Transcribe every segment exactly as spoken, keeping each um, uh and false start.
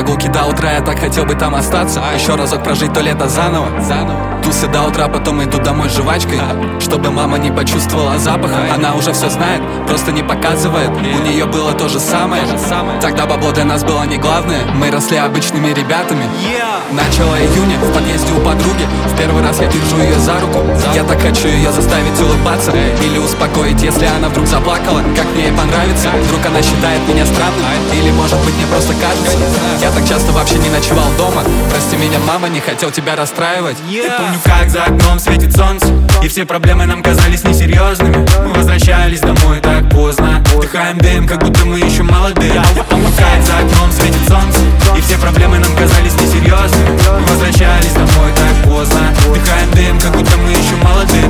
прогулки до утра, я так хотел бы там остаться. Еще разок прожить то лето заново, заново. Тусы до утра, потом иду домой с жвачкой, чтобы мама не почувствовала запаха. Она уже все знает, просто не показывает. У нее было то же самое. Тогда бабло для нас было не главное. Мы росли обычными ребятами. Начало июня, в подъезде у подруги. В первый раз я держу ее за руку. Я так хочу ее заставить улыбаться или успокоить, если она вдруг заплакала. Как мне ей понравится? Вдруг она считает меня странным? Или может быть мне просто кажется? Я так часто вообще не ночевал дома. Прости меня, мама, не хотел тебя расстраивать. Я помню, как за окном светит солнце, и все проблемы нам казались несерьезными. Мы возвращались домой так поздно, вдыхаем дым, как будто мы еще молоды. Я помню, как за окном светит солнце, и все проблемы нам казались несерьезными. Мы возвращались домой так поздно, вдыхаем дым, как будто мы еще молоды.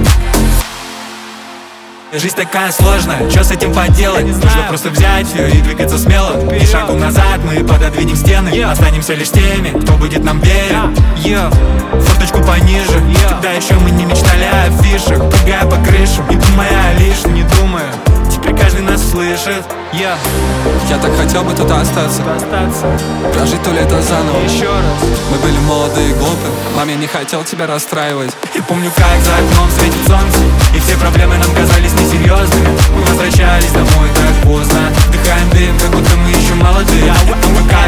Жизнь такая сложная, что с этим поделать? Нужно просто взять ее и двигаться смело. Ни шагу назад, мы пододвинем стены. Останемся лишь теми, кто будет нам верен. Форточку пониже, тогда еще мы не мечтали о афишах. Прыгая по крышам, не думая о лишнем, не думая. Теперь каждый нас слышит. Я Я так хотел бы туда остаться, прожить то лето заново. Еще раз. Мы были молоды и глупы, мам, я не хотел тебя расстраивать. Я помню, как за окном светит солнце, и все проблемы нам казались несерьезными. Мы возвращались домой так поздно, вдыхаем дым, как будто мы еще молоды. Я помню, как